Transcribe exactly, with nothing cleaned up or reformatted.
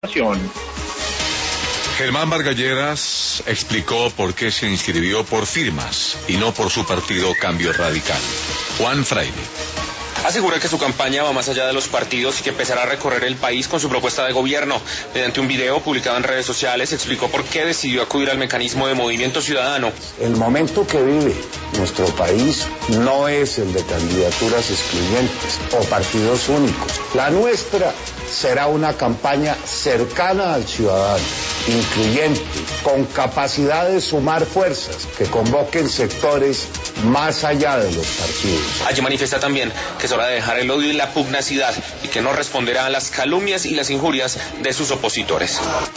información. Germán Vargalleras explicó por qué se inscribió por firmas y no por su partido Cambio Radical. Juan Fraile asegura que su campaña va más allá de los partidos y que empezará a recorrer el país con su propuesta de gobierno. Mediante un video publicado en redes sociales explicó por qué decidió acudir al mecanismo de movimiento ciudadano. El momento que vive nuestro país no es el de candidaturas excluyentes o partidos únicos. La nuestra será una campaña cercana al ciudadano, incluyente, con capacidad de sumar fuerzas que convoquen sectores más allá de los partidos. Allí manifiesta también que es hora de dejar el odio y la pugnacidad y que no responderá a las calumnias y las injurias de sus opositores.